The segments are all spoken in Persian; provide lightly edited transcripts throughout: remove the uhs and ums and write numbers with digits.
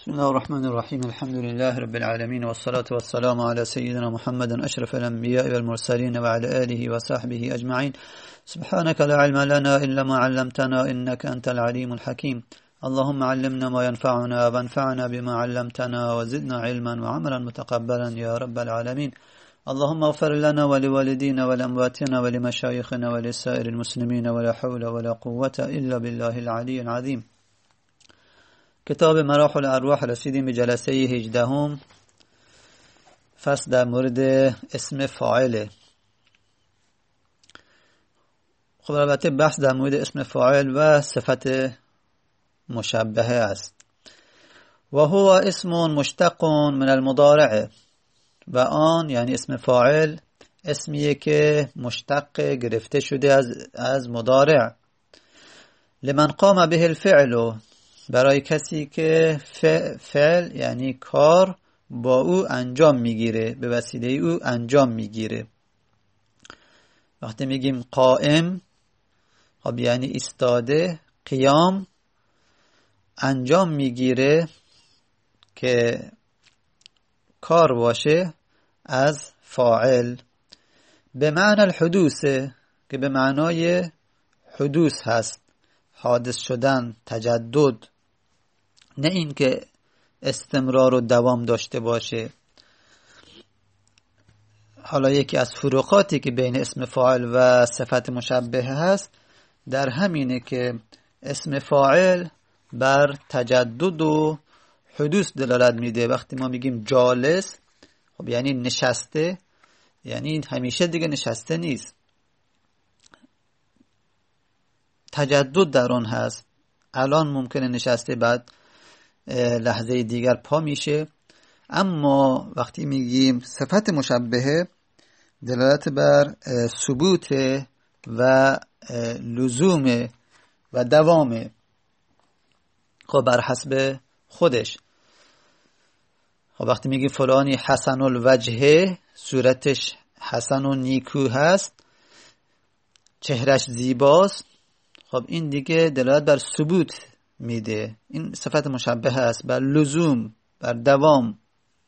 بسم الله الرحمن الرحيم الحمد لله رب العالمين والصلاة والسلام على سيدنا محمد أشرف الأنبياء والمرسلين وعلى آله وصحبه أجمعين. سبحانك لا علم لنا إلا ما علمتنا إنك أنت العليم الحكيم. اللهم علمنا ما ينفعنا وانفعنا بما علمتنا وزدنا علما وعملا متقبلا يا رب العالمين. اللهم اغفر لنا ولوالدينا ولأمواتنا ولمشايخنا ولسائر المسلمين ولا حول ولا قوة إلا بالله العلي العظيم. کتاب مراحل الارواح رسیدیم به جلسه 18 فصل در مورد اسم فاعله. خب البته بحث در مورد اسم فاعل و صفت مشبهه است. و هو اسم مشتق من المضارع، و آن یعنی اسم فاعل اسمیه که مشتق گرفته شده از مضارع. لمن قام به الفعل، برای کسی که فعل یعنی کار با او انجام میگیره، به وسیله او انجام میگیره. وقتی میگیم قائم، خب یعنی ایستاده، قیام انجام میگیره که کار باشه از فاعل. به معنی الحدوث، که به معنای حدوث هست، حادث شدن، تجدد، نه این که استمرار و دوام داشته باشه. حالا یکی از فروقاتی که بین اسم فاعل و صفت مشبهه هست در همینه که اسم فاعل بر تجدد و حدوث دلالت میده. وقتی ما میگیم جالس، خب یعنی نشسته، یعنی همیشه دیگه نشسته نیست، تجدد در آن هست. الان ممکنه نشسته، بعد لحظه دیگر پا میشه. اما وقتی میگیم صفت مشبهه، دلالت بر ثبوت و لزوم و دوام، خب بر حسب خودش. خب وقتی میگیم فلانی حسن الوجه، صورتش حسن و نیکو هست، چهرش زیباست، خب این دیگه دلالت بر ثبوت میده. این صفت مشبهه است، بر لزوم، بر دوام.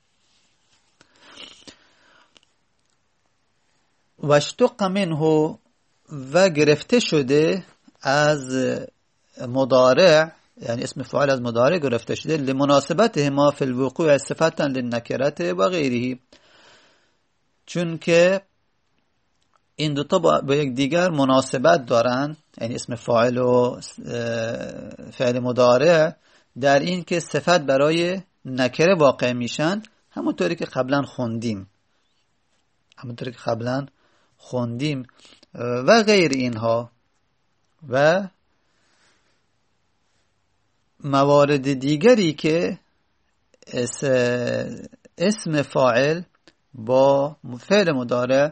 و اشتق منه، و گرفته شده از مضارع، یعنی اسم فاعل از مضارع گرفته شده، لمناسبته ما فی الوقوع صفتا للنکرت و غیره، چون که این دوتا با یک دیگر مناسبت دارن، یعنی اسم فاعل و فعل مضارع، در این که صفت برای نکره واقع میشن، همونطوری که قبلا خوندیم و غیر اینها، و موارد دیگری که اسم فاعل با فعل مضارع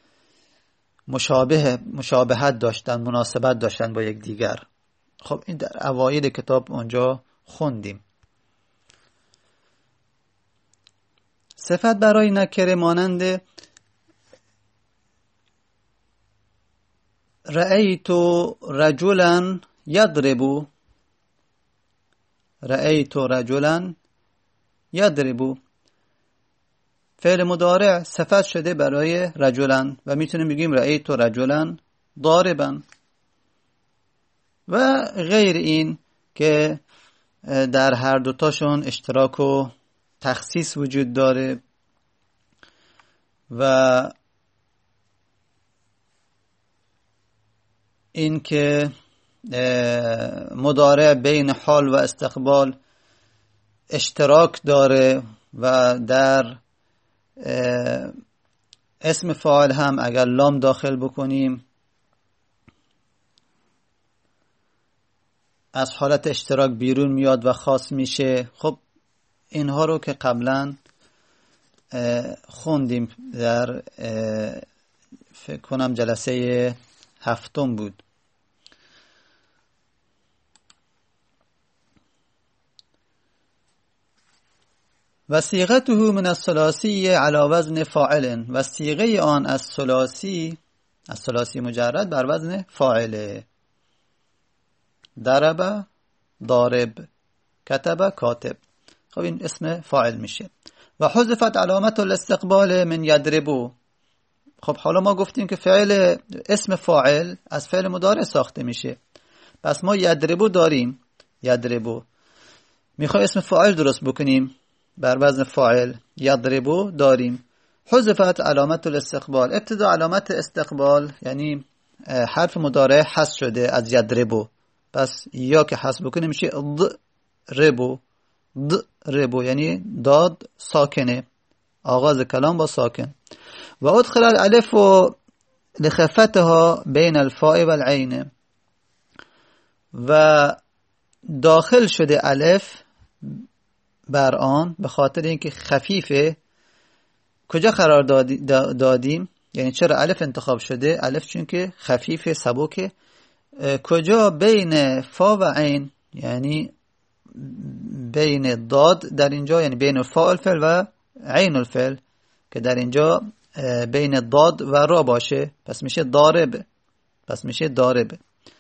مشابهت داشتن، مناسبت داشتن با یک دیگر. خب این در اوایل کتاب اونجا خوندیم. صفت برای نکره مانند رأیت رجلا یضرب، رأیت رجلا یضرب، فعل مضارع صفت شده برای رجلا و میتونیم بگیم رأیت رجلا ضاربا و غیر این که در هر دوتاشون اشتراک و تخصیص وجود داره. و این که مضارع بین حال و استقبال اشتراک داره، و در اسم فاعل هم اگر لام داخل بکنیم از حالت اشتراک بیرون میاد و خاص میشه. خب اینها رو که قبلا خوندیم در فکر کنم جلسه 7 بود. و صیغته من الثلاثی علی وزن فاعل، و صیغه آن از ثلاثی مجرد بر وزن فاعله. ضرب ضارب، کتب کاتب. خب این اسم فاعل میشه. و حذفت علامت الاستقبال من یضربو. خب حالا ما گفتیم که فعل اسم فاعل از فعل مضارع ساخته میشه، پس ما یضربو داریم، یضربو میخوای اسم فاعل درست بکنیم بر وزن فاعل، یضربو داریم. حذفت علامت الاستقبال، ابتدا علامت استقبال یعنی حرف مضارع حذف شده از یضربو، پس یا که حذف بکنیم میشه ضربو، ضربو یعنی داد ساکنه، آغاز کلام با ساکن. و ادخل الالف لخفتها بین الفاء و العین، و داخل شده الف بر آن به خاطر اینکه خفیفه. کجا قرار دادیم؟ یعنی چرا الف انتخاب شده؟ الف چون که خفیفه، سبکه. کجا؟ بین فا و عین، یعنی بین داد در اینجا، یعنی بین فاء الفعل و عین الفعل، که در اینجا بین داد و را باشه، پس میشه ضارب، پس میشه ضارب.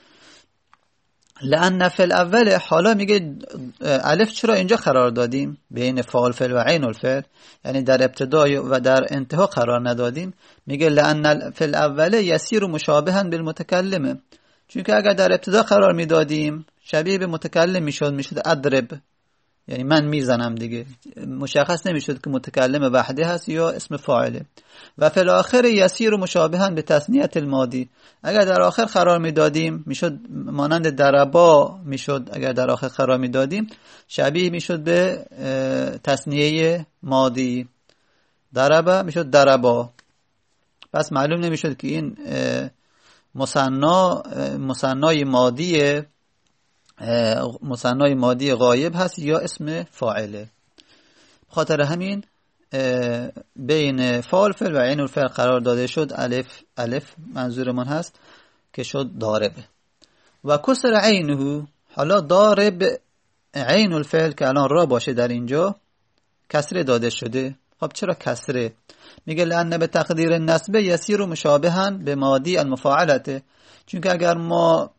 لأن فی الاول، حالا میگه الف چرا اینجا قرار دادیم بین فاء الفعل و عین الفعل، یعنی در ابتدا و در انتها قرار ندادیم؟ میگه لأن فی الاول یسیر مشابها بالمتکلم، چون که اگر در ابتدا قرار میدادیم شبیه به متکلم میشد اضرب، یعنی من میزنم دیگه، مشخص نمیشد که متکلم وحده هست یا اسم فاعله. و فی الاخر یسیر مشابها به تصنیه الماضی، اگر در آخر قرار میدادیم میشد مانند ضربا میشد، اگر در آخر قرار میدادیم شبیه میشد به تصنیه ماضی، ضربا میشد ضربا، پس معلوم نمیشد که این مثنای ماضی غایب هست یا اسم فاعله. خاطر همین بین فاء الفعل و عین الفعل قرار داده شد. الف منظورمون هست که شد ضارب. و کسر عینه، حالا ضارب عین الفعل که الان را باشه در اینجا کسره داده شده. خب چرا کسره؟ میگه لأن به تقدیر النسب یسیر مشابها به ماضی المفاعلته، چون که اگر ما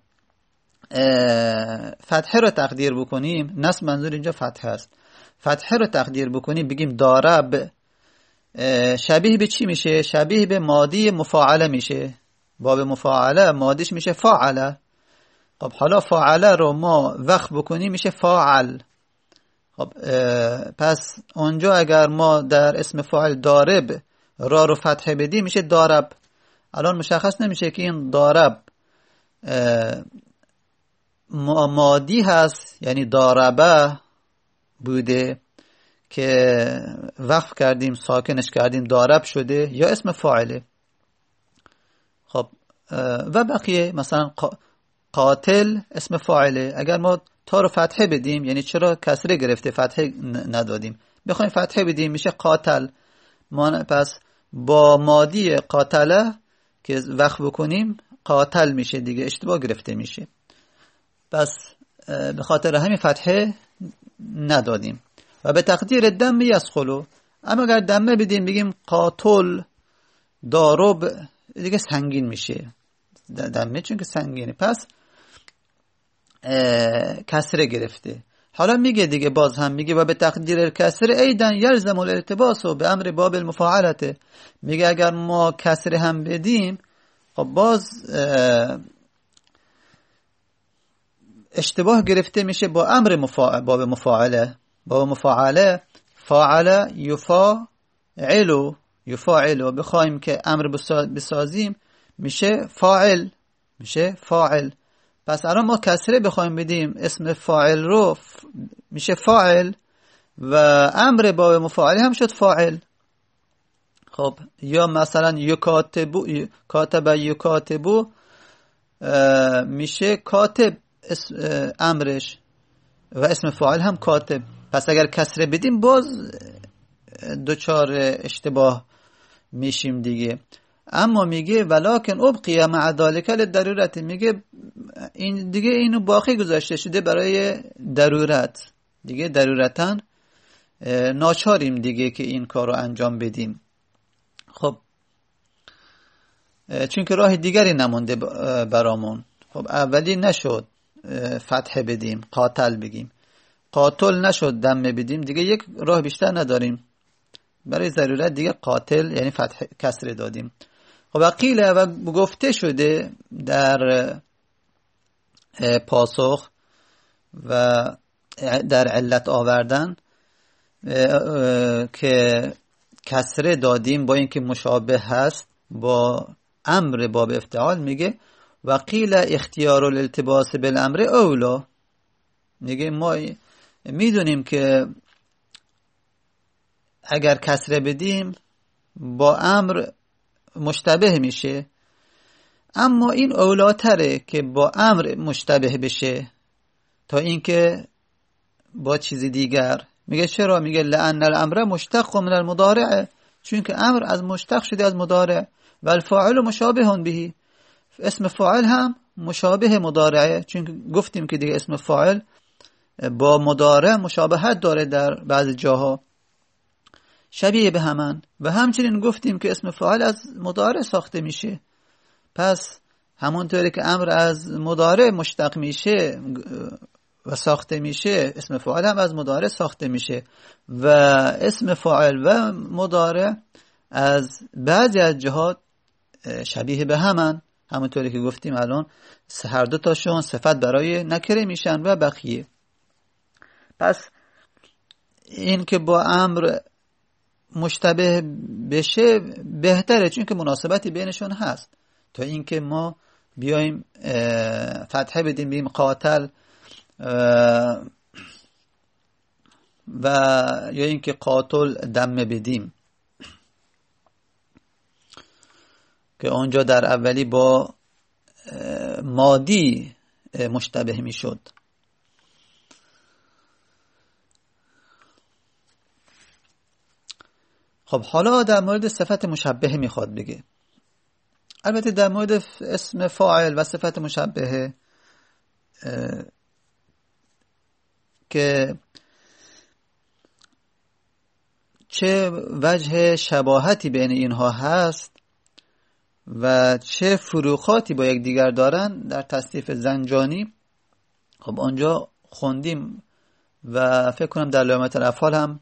فتحه رو تقدیر بکنیم، نصب منظور اینجا فتحه است، فتحه رو تقدیر بکنیم بگیم ضارب، شبیه به چی میشه؟ شبیه به ماضی مفاعله میشه. باب مفاعله ماضیش میشه فاعله. خب حالا فاعله رو ما وقف بکنیم میشه فاعل. خب پس اونجا اگر ما در اسم فاعل ضارب را رو فتحه بدیم میشه ضارب. الان مشخص نمیشه که این ضارب ماضی هست، یعنی ضاربه بوده که وقف کردیم ساکنش کردیم ضارب شده، یا اسم فاعله. خب و بقیه مثلا قاتل اسم فاعله، اگر ما تا رو فتحه بدیم، یعنی چرا کسره گرفته فتحه ندادیم، بخوایم فتحه بدیم میشه قاتل. پس با ماضی قاتله که وقف بکنیم قاتل میشه دیگه، اشتباه گرفته میشه. پس به خاطر همین فتحه ندادیم. و به تقدیر دم یسخلو، اما اگر دمه بدیم بگیم قاتل ضارب دیگه سنگین میشه دمه، چون که سنگینه، پس کسره گرفته. حالا میگه دیگه، باز هم میگه و به تقدیر کسره ایدن یلزم الالتباس به امر باب المفاعلته، میگه اگر ما کسره هم بدیم خب باز اشتباه گرفته میشه با امر باب مفاعله. باب مفاعله فاعل یفاعلو، بخوایم که امر بسازیم میشه فاعل، میشه فاعل. پس الان ما کسره بخوایم بدیم اسم فاعل رو میشه فاعل، و امر باب مفاعله هم شد فاعل. خب یا مثلا یکاتبو میشه کاتب امرش، و اسم فاعل هم کاتب. پس اگر کسره بدیم باز دوچار اشتباه میشیم دیگه. اما میگه ولکن ابقی مع ذلک للضرورت، میگه این دیگه اینو باقی گذاشته شده برای ضرورت، دیگه ضرورتاً ناچاریم دیگه که این کارو انجام بدیم. خب چون که راه دیگری نمونده برامون. خب اولی نشد فتح بدیم قاتل بگیم، قاتل نشد دم بدیم دیگه یک راه بیشتر نداریم، برای ضرورت دیگه قاتل یعنی فتح کسر دادیم. و قیل و گفته شده در پاسخ و در علت آوردن که کسره دادیم با اینکه مشابه هست با امر باب افتعال. میگه و قیل اختیار الالتباس بالامر اولا، میگه ما میدونیم که اگر کسره بدیم با امر مشتبه میشه، اما این اولاتره که با امر مشتبه بشه تا اینکه با چیزی دیگر. میگه چرا؟ میگه لأن الامر مشتق من المضارع، چون که امر از مشتق شده از مضارع، و الفاعل مشابه به، اسم فاعل هم مشابه مضارعه، چون گفتیم که دیگه اسم فاعل با مضارع مشابهت داره در بعض جاها، شبیه به همان. و همچنین گفتیم که اسم فاعل از مضارع ساخته میشه، پس همونطوری که امر از مضارع مشتق میشه و ساخته میشه، اسم فاعل هم از مضارع ساخته میشه و اسم فاعل و مضارع از بعضی از جهات شبیه به همان، همونطوری که گفتیم الان هر دو تاشون صفت برای نکره میشن و بقیه. پس این که با امر مشتبه بشه بهتره، چون که مناسبتی بینشون هست، تا اینکه ما بیایم فتحه بدیم بیم قاتل و یا اینکه قاتل دم بدیم، که اونجا در اولی با مادی مشتبه می شد. خب حالا در مورد صفت مشبهه میخواد بگه. البته در مورد اسم فاعل و صفت مشبهه که چه وجه شباهتی بین اینها هست و چه فروقاتی با یک دیگر دارن در تصنیف زنجانی، خب آنجا خوندیم و فکر کنم در لامت الافعال هم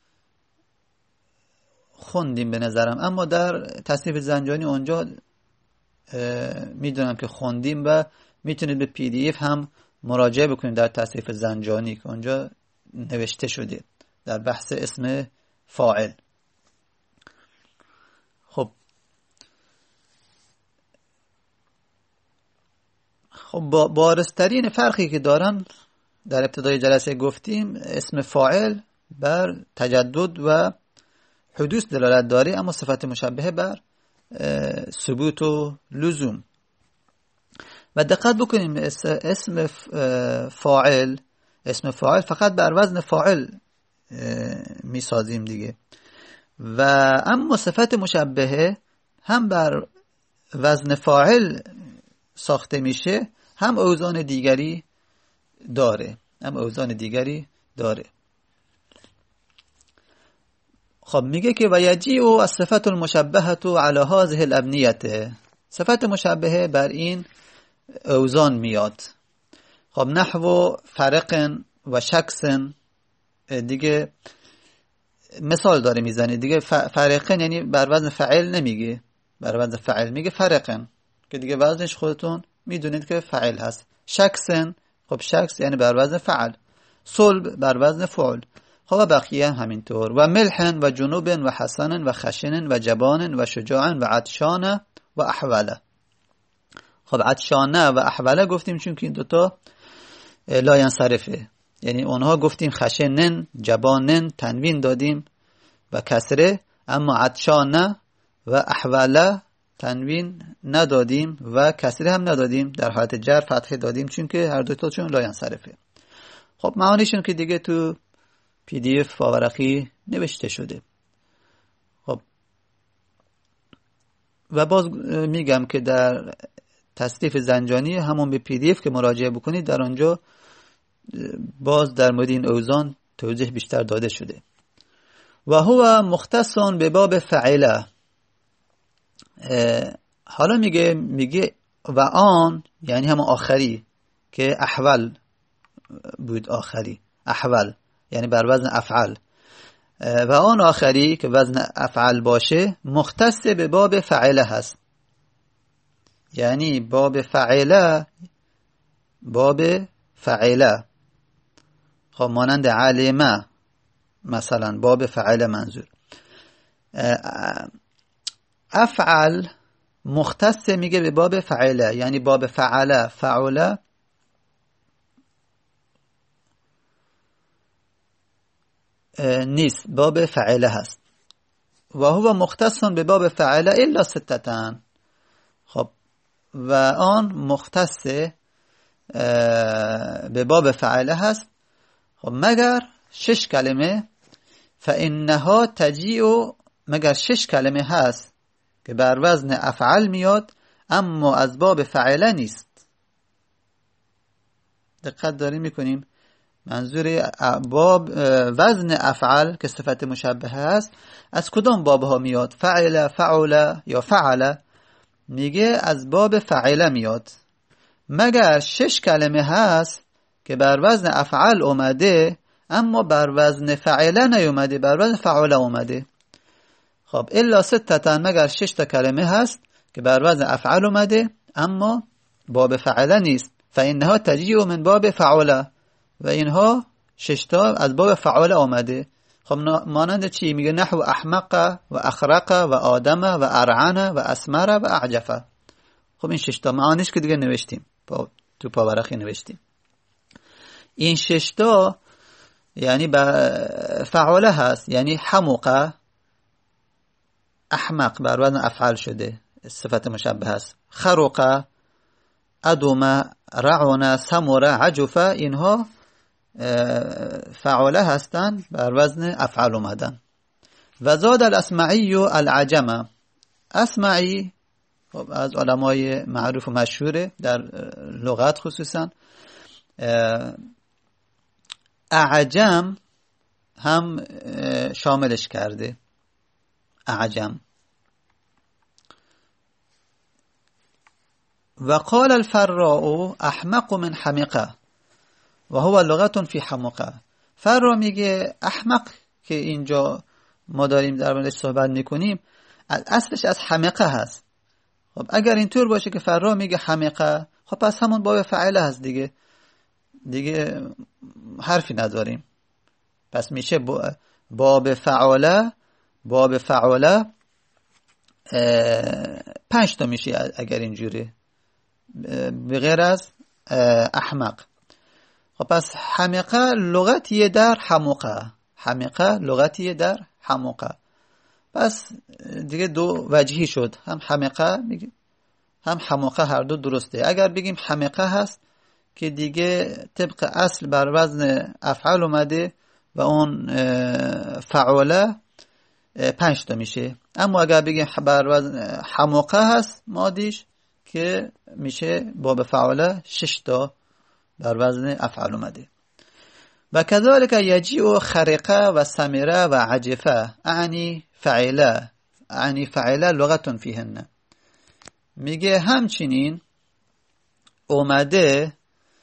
خوندیم به نظرم، اما در تصنیف زنجانی اونجا میدونم که خوندیم و میتونید به پی دی اف هم مراجعه بکنید در تصنیف زنجانی که اونجا نوشته شده در بحث اسم فاعل. خب بارزترین فرقی که دارن در ابتدای جلسه گفتیم اسم فاعل بر تجدد و حدوث دلالت داره، اما صفت مشبهه بر ثبوت و لزوم. و دقت بکنیم اسم فاعل فقط بر وزن فاعل میسازیم دیگه، و اما صفت مشبهه هم بر وزن فاعل ساخته میشه، هم اوزان دیگری داره. خب میگه که و یجیء الصفة المشبهة علی هذه الابنیة، صفت مشبهه بر این اوزان میاد. خب نحو فرق و شخص، دیگه مثال داره میزنه دیگه. فرقن یعنی بر وزن فعل نمیگه، بر وزن فعل میگه فرقن، که دیگه وزنش خودتون میدونید که فعل هست. شخصن، خب شخص یعنی بر وزن فعل. صلب بر وزن فعل. خب بقیه همینطور. و ملحن و جنوب و حسن و خشن و جبان و شجاع و عطشان و احوله. خب عطشانه و احوله گفتیم چون که این دوتا لا ینصرفه، یعنی اونها گفتیم خشنن جبانن تنوین دادیم و کسره، اما عطشانه و احوله تنوین ندادیم و کسره هم ندادیم، در حالت جر فتحه دادیم چون که هر دوتا چون لا ینصرفه. خب معانیشون که دیگه تو پی دی اف ورقی نوشته شده. خب و باز میگم که در تصنیف زنجانی همون به پی دی اف که مراجعه بکنید در آنجا باز در مورد این اوزان توضیح بیشتر داده شده. و هو مختص به باب فعله. حالا میگه و آن یعنی هم آخری که احول بود، آخری احول، یعنی بر وزن افعل. و آن آخری که وزن افعل باشه مختص به باب فعله هست، یعنی باب فعله. خب مانند علمه مثلا، باب فعله منظور. افعل مختص میگه به باب فعله، یعنی باب فعله نیست، باب فعله هست. و هو مختص به باب فعله الا ستتن. خب و آن مختص به باب فعله هست خب مگر 6 کلمه. فانها تجیء، مگر 6 کلمه هست که بر وزن افعل میاد اما از باب فعله نیست. دقت داریم میکنیم؟ منظور باب وزن افعل که صفت مشبهه هست از کدام باب ها میاد؟ فعل یا فعل. میگه از باب فعله میاد مگر 6 کلمه هست که بر وزن افعل اومده اما بر وزن فعله نیومده، بر وزن فعله اومده. خب الا ستتن، مگر 6 تا کلمه هست که بر وزن افعل اومده اما باب فعله نیست. فانها تجیء من باب فعله، و اینها 6 تا از باب فعله آمده. خب مانند چی؟ میگه نحو احمق و اخرق و آدم و ارعن و اسمر و اعجفه. خب این 6 تا معانیش که دیگه نوشتیم، تو پاورقی نوشتیم. این 6 تا یعنی فعله هست، یعنی حمق، احمق بر وزن افعل شده، صفت مشبه هست. خرق، ادم، رعن، سمر، عجفه، اینها فعله هستن بر وزن افعل اومدن. و زاد الاسمعی العجم. اسمعی از علمای معروف و مشهوره در لغت خصوصا. اعجم هم شاملش کرده، اعجم. و قال الفراء احمق من حمقه و هو لغت فی حمقه. فرا میگه احمق که اینجا ما داریم در موردش صحبت میکنیم اصلش از حمقه هست. خب اگر اینطور باشه که فرا میگه حمقه، خب پس همون باب فعله هست دیگه حرفی نداریم. پس میشه باب فعله 5 تا میشه اگر اینجوری، به غیر از احمق. خب پس حمقه لغتیه در حمقه. پس دیگه 2 وجهی شد، هم حمقه میگه هم حمقه، هر دو درسته. اگر بگیم حمقه هست که دیگه طبق اصل بر وزن افعال اومده و اون فعاله 5 تا میشه. اما اگر بگیم بر وزن حمقه هست مادیش که میشه باب فعاله 6 تا بر وزن افعال اومده. و کذالک یجیء خرقه و سمره و عجفه اعنی فعله لغت فیهن. میگه همچنین اومده،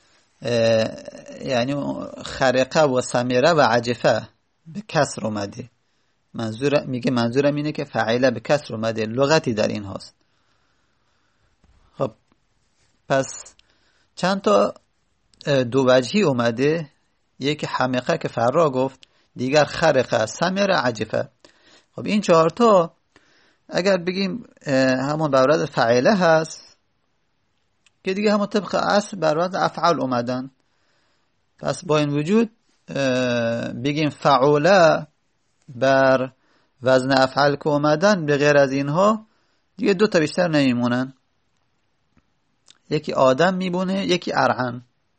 یعنی خرقه و سمره و عجفه به کسر اومده. منظورم اینه که فعله به کسر اومده، لغتی در این هست. خب پس چند تا 2 وجهی اومده، یکی حمقه که فرا گفت، دیگر خرقه، سمره، عجفه. خب این 4 تا اگر بگیم همون بر وزن فعله هست که دیگه همون طبق اصل بر وزن افعال اومدن. پس با این وجود بگیم فعوله بر وزن افعال که اومدن، به غیر از اینها دیگه 2 تا بیشتر نمیمونن، یکی آدم میمونه، یکی ارعن.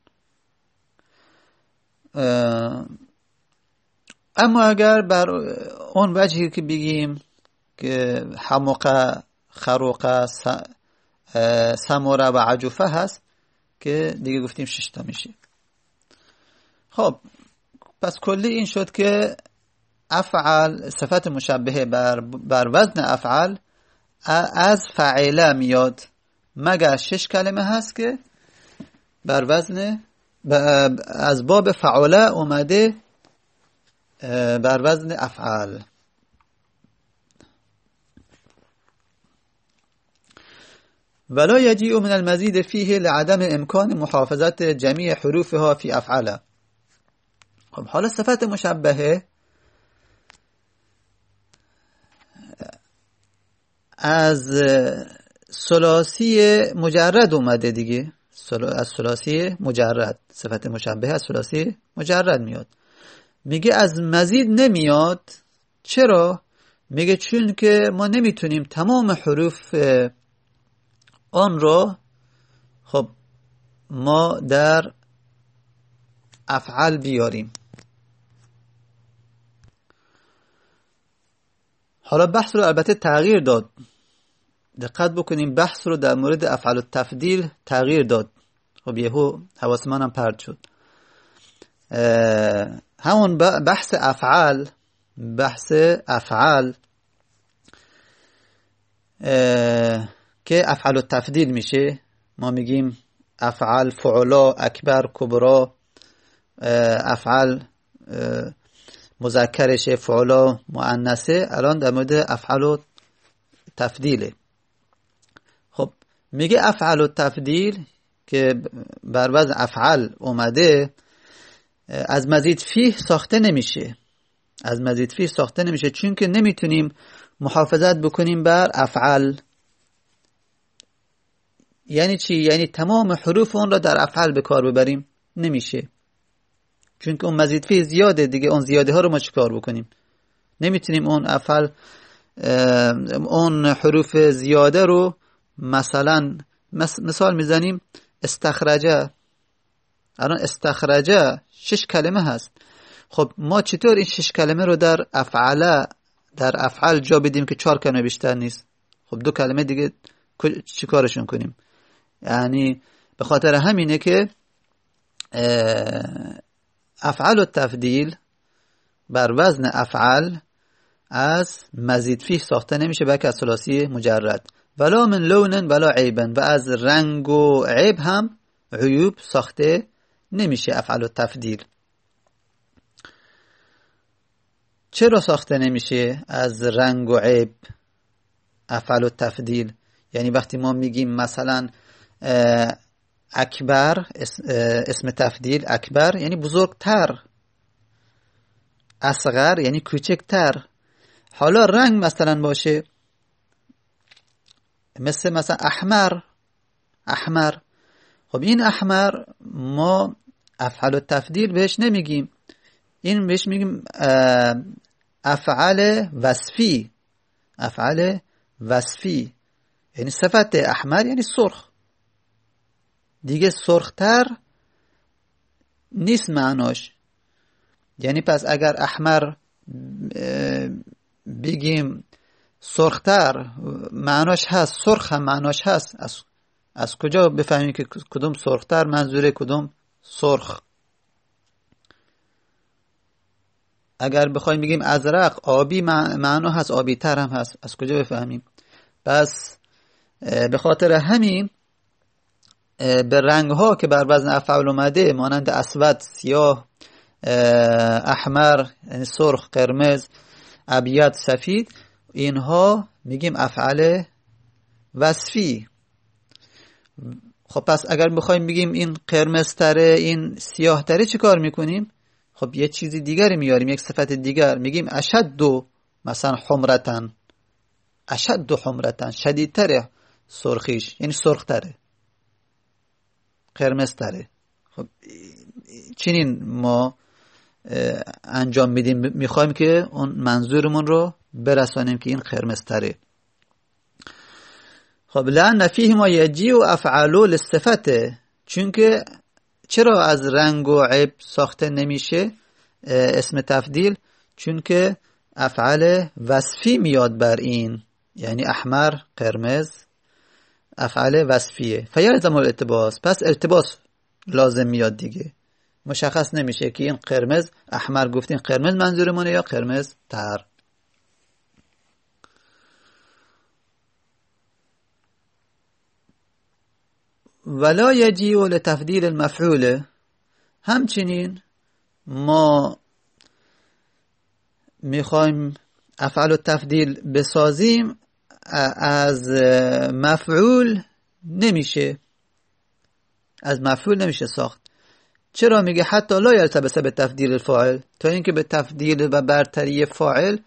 اما اگر بر اون وجهی که بگیم که حمقه، خروقه، سموره و عجوفه هست که دیگه گفتیم 6 تا میشه. خب پس کلی این شد که افعال صفت مشبهه بر وزن افعال از فعله میاد مگر 6 کلمه هست که بر وزن از باب فعاله اومده بر وزن افعال. ولا يجيء من المزيد فيه لعدم امکان محافظت جمیع حروفها فی افعال. خب حالا صفت مشبهه از ثلاثی مجرد اومده دیگه، از ثلاثی مجرد، صفت مشبهه از ثلاثی مجرد میاد. میگه از مزید نمیاد. چرا؟ میگه چون که ما نمیتونیم تمام حروف آن را خب ما در افعال بیاریم. حالا بحث رو البته تغییر داد، دقت بکنیم بحث رو در مورد افعال التفضیل تغییر داد. خب یهو حواس منم پرت شد. همون بحث افعال که افعال التفضیل میشه. ما میگیم افعال فعلا، اکبر، کبرا، افعال مذکرشه، فعلا مؤنثه. الان در مورد افعال تفضیله. خب میگه افعال التفضیل که بر وزن افعال اومده از مزید فیه ساخته نمیشه. از مزید فیه ساخته نمیشه چون که نمیتونیم محافظت بکنیم بر افعال. یعنی چی؟ یعنی تمام حروف اون را در افعال به کار ببریم نمیشه، چون که اون مزید فیه زیاده دیگه. اون زیاده ها رو ما چیکار بکنیم؟ نمیتونیم اون افعال، اون حروف زیاده رو مثلا مثال میزنیم استخرجه. الان استخرجه 6 کلمه هست. خب ما چطور این 6 کلمه رو در افعال جا بدیم که 4 کلمه بیشتر نیست؟ خب 2 کلمه دیگه چی کارشون کنیم؟ یعنی به خاطر همینه که افعال التفضیل بر وزن افعال از مزید فیه ساخته نمیشه، بلکه از ثلاثی مجرد. ولا من لون ولا عیبن، و از رنگ و عیب هم عیوب ساخته نمیشه افعال التفضیل. چرا ساخته نمیشه از رنگ و عیب افعال التفضیل؟ یعنی وقتی ما میگیم مثلا اکبر، اسم تفضیل اکبر یعنی بزرگتر، اصغر یعنی کوچکتر. حالا رنگ مثلا باشه مثلا احمر. خب این احمر ما افعال التفضیل بهش نمیگیم، این بهش میگیم افعال وصفی. یعنی صفت احمر یعنی سرخ دیگه، سرختر نیست معناش. یعنی پس اگر احمر بگیم سرختر معناش هست، سرخ هم معناش هست. از کجا بفهمیم که کدوم سرختر منظوره کدوم سرخ؟ اگر بخوایم بگیم ازرق آبی معنا هست، آبی تر هم هست. از کجا بفهمیم؟ پس به خاطر همین به رنگ ها که بر وزن افعال اومده مانند اسود، سیاه، احمر یعنی سرخ، قرمز، ابیض، سفید، اینها میگیم افعال وصفی. خب پس اگر بخوایم بگیم این قرمز تره این سیاه تره چی کار میکنیم؟ خب یه چیزی دیگری میاریم، یک صفت دیگر میگیم اشد مثلا حمرتن، اشد حمرتن شدیدتره سرخیش یعنی سرخ تره، قرمز تره. خب چنین ما انجام میدیم، میخوایم که اون منظورمون رو برسانیم که این قرمز تره. خب لأن فیه ما یجیء افعال للصفته، چون که چرا از رنگ و عیب ساخته نمیشه اسم تفضیل؟ چون که افعال وصفی میاد بر این، یعنی احمر، قرمز، افعال وصفیه. فیلزم الالتباس، پس التباس لازم میاد دیگه. مشخص نمیشه که این قرمز، احمر گفتین قرمز منظورمونه یا قرمز تر. ولا یجیء لتفضیل المفعول، همچنین ما میخوایم افعال التفضیل بسازیم، از مفعول نمیشه، از مفعول نمیشه ساخت. چرا میگه حتی لا یلتبس به تفضیل الفاعل؟ تا اینکه به تفضیل و برتری فاعل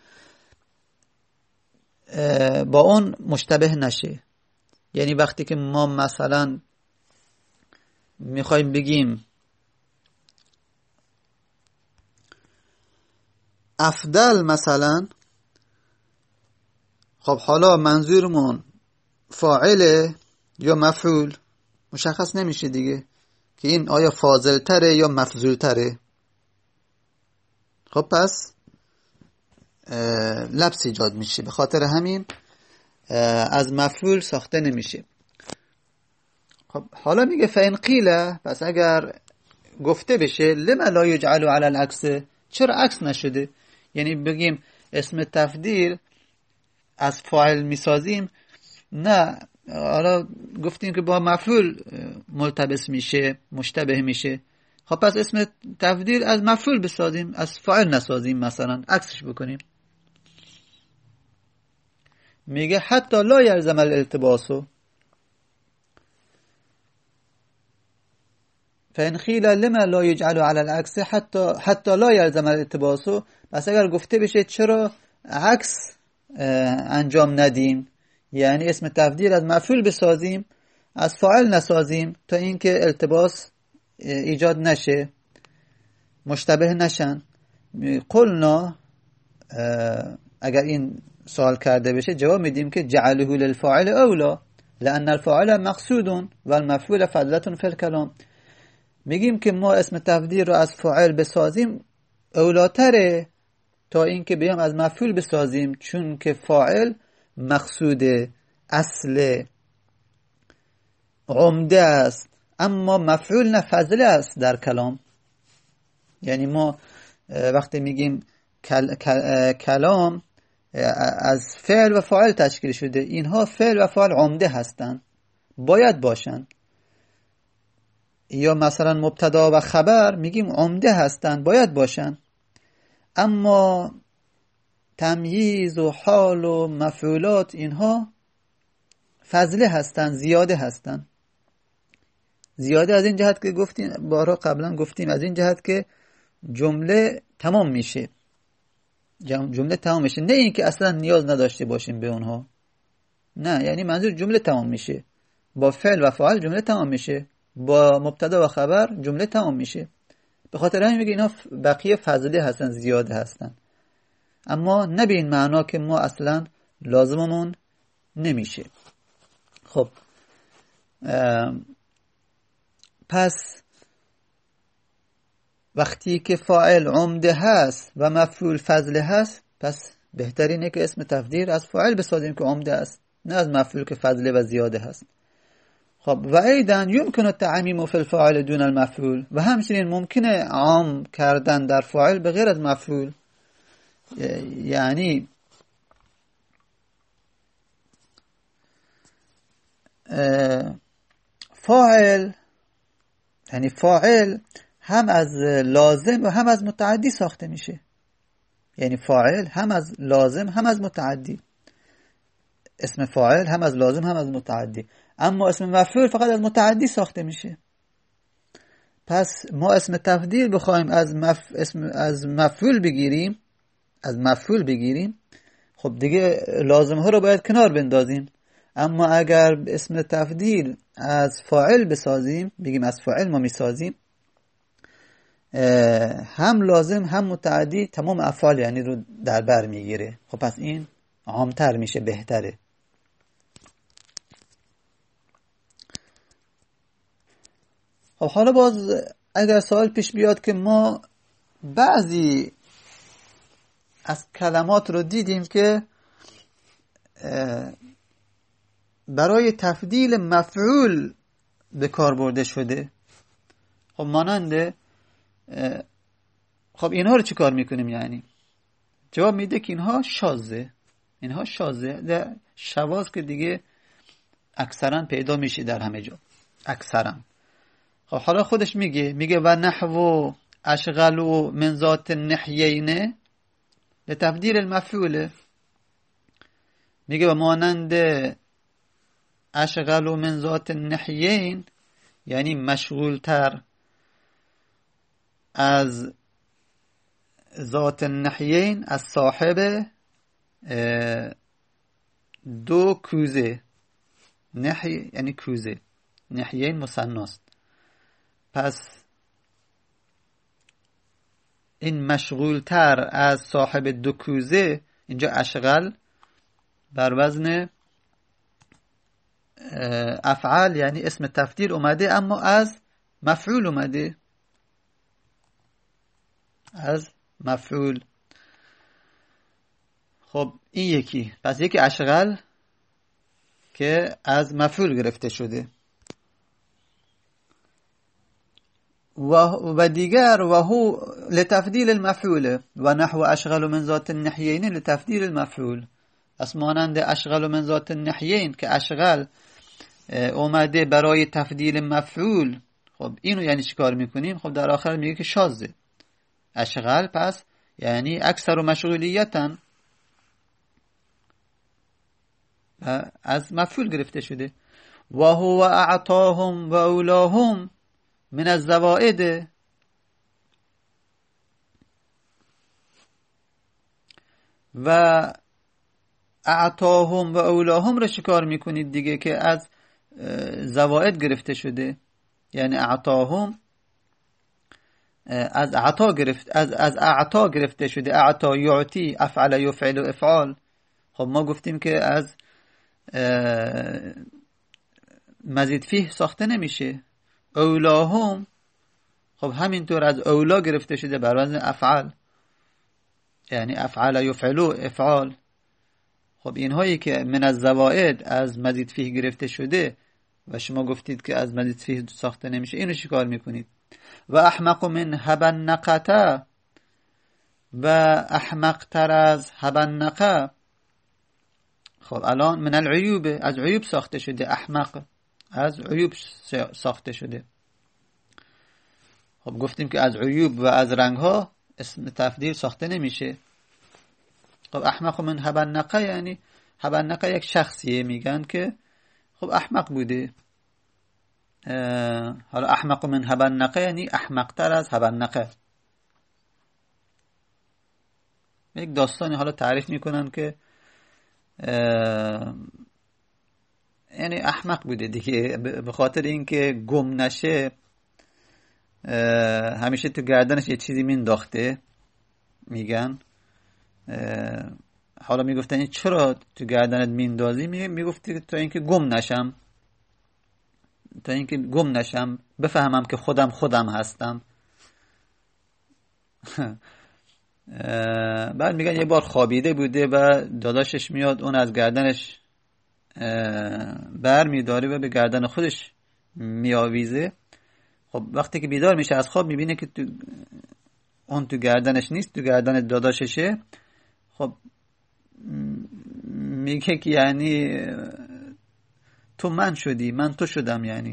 با اون مشتبه نشه. یعنی وقتی که ما مثلا میخوایم بگیم افضل مثلا، خب حالا منظورمون فاعله یا مفعول مشخص نمیشه دیگه که این آیا فاضل تره یا مفضول تره. خب پس لبس ایجاد میشه، به خاطر همین از مفعول ساخته نمیشه. خب حالا میگه فإن قیل، پس اگر گفته بشه لما لا یجعل علی العکس، چرا عکس نشده؟ یعنی بگیم اسم تفضیل از فاعل میسازیم، نه حالا گفتیم که با مفعول ملتبس میشه، مشتبه میشه. خب پس اسم تفضیل از مفعول بسازیم، از فاعل نسازیم، مثلا عکسش بکنیم. میگه حتی لا یلزم الالتباسو، فإن قیل لما لا یجعل علی العکس حتی لا یلزم الالتباسو، پس اگر گفته بشه چرا عکس انجام ندیم، یعنی اسم تفضیل از مفعول بسازیم از فاعل نسازیم تا اینکه التباس ایجاد نشه، مشتبه نشن. قلنا، اگر این سوال کرده بشه جواب میدیم که جعله للفاعل اولا لأن الفاعل مقصود و المفعول فضلة فی الکلام. میگیم که ما اسم تفضیل رو از فاعل بسازیم اولاتره تا اینکه بیام از مفعول بسازیم، چون که فاعل مقصود اصل عمده است، اما مفعول نه فضله است در کلام. یعنی ما وقتی میگیم کلام از فعل و فاعل تشکیل شده، اینها فعل و فاعل عمده هستند، باید باشند. یا مثلا مبتدا و خبر میگیم عمده هستند، باید باشند. اما تمییز و حال و مفعولات اینها فضله هستند، زیاده هستند. زیاده از این جهت که گفتیم، بارها قبلا گفتیم، از این جهت که جمله تمام میشه، جمله تمام میشه، نه اینکه اصلا نیاز نداشته باشیم به اونها، نه، یعنی منظور جمله تمام میشه، با فعل و فاعل جمله تمام میشه، با مبتدا و خبر جمله تمام میشه. به خاطر همین میگه اینا بقیه فضله هستن، زیاده هستن، اما نه به این معنا که ما اصلا لازممون نمیشه. خب پس وقتی که فاعل عمده هست و مفعول فضله هست، پس بهترینه که اسم تفضیل از فاعل بسازیم که عمده است، نه از مفعول که فضله و زیاده هست. خب و ایضا یمکن التعمیم فی الفاعل دون المفعول، و همچنین ممکنه عام کردن در فاعل به غیر از مفعول. یعنی فاعل هم از لازم و هم از متعدی ساخته میشه. یعنی فاعل هم از لازم هم از متعدی، اسم فاعل هم از لازم هم از متعدی، اما اسم مفعول فقط از متعدی ساخته میشه. پس ما اسم تفضیل بخوایم از مفعول بگیریم، خب دیگه لازم ها رو باید کنار بندازیم. اما اگر اسم تفضیل از فاعل بسازیم، بگیم از فاعل ما میسازیم، هم لازم هم متعدی تمام افعال یعنی رو در بر میگیره. خب پس این عامتر میشه، بهتره. خب حالا باز اگر سوال پیش بیاد که ما بعضی از کلمات رو دیدیم که برای تفضیل مفعول به کار برده شده، خب مانند خب اینها رو چی کار میکنیم؟ یعنی جواب میده که اینها شاذه در شواذ که دیگه اکثرا پیدا میشه در همه جا، اکثرا. خب حالا خودش میگه و نحو اشغلوا من ذات النحیین لتفدیل المفعول. میگه و مانند اشغلوا من ذات النحیین یعنی مشغول تر از ذات النحیین، از صاحب دو کوزه. نحی یعنی کوزه، نحیین مثناست. پس این مشغول تر از صاحب دو کوزه، اینجا اشغل بر وزن افعال یعنی اسم تفدیل اومده، اما از مفعول اومده، از مفعول. خب این یکی، پس یکی اشغل که از مفعول گرفته شده و دیگر و هو لتفدیل المفعول و نحو اشغل من ذات النحیین لتفدیل المفعول. پس مانند اشغل من ذات النحیین که اشغل اومده برای تفدیل مفعول. خب اینو یعنی چیکار میکنیم؟ خب در آخر میگه که شاذه. اشغل پس یعنی اکثر مشغولیتن، از مفعول گرفته شده. و هو اعطاهم و اولاهم من الزوائد. و اعطاهم و اولاهم رو چیکار میکنید دیگه؟ که از زوائد گرفته شده، یعنی اعطاهم از اعطا گرفته شده. اعطا یعطی، افعل یفعل و افعال. خب ما گفتیم که از مزید فیه ساخته نمیشه. اولاهم خب همینطور از اولا گرفته شده بر وزن افعال، یعنی افعل یفعل و افعال. خب اینهایی که من از زوائد از مزید فیه گرفته شده و شما گفتید که از مزید فیه ساخته نمیشه، اینو چیکار میکنید؟ و احمق من هبنقته، و احمق تر از هبنقه. خب الان من العیوب، از عیوب ساخته شده. احمق از عیوب ساخته شده. خب گفتیم که از عیوب و از رنگ ها اسم تفدیل ساخته نمیشه. خب احمق من هبنقه یعنی هبنقه یک شخصیه، میگن که خب احمق بوده. حالا احمق من هبنقه یعنی احمق تر از هبنقه. یک داستانی حالا تعریف میکنن که یعنی احمق بوده دیگه، به خاطر اینکه گم نشه همیشه تو گردنش یه چیزی مینداخته. میگن حالا میگفتن چرا تو گردنت میندازی؟ میگفتی تا اینکه گم نشم، تا اینکه گم نشم، بفهمم که خودم هستم. بعد میگن یه بار خوابیده بوده و داداشش میاد اون از گردنش بر میداره و به گردن خودش میآویزه. خب وقتی که بیدار میشه از خواب میبینه که اون تو گردنش نیست، تو گردن داداششه. خب میگه که یعنی تو من شدی، من تو شدم. یعنی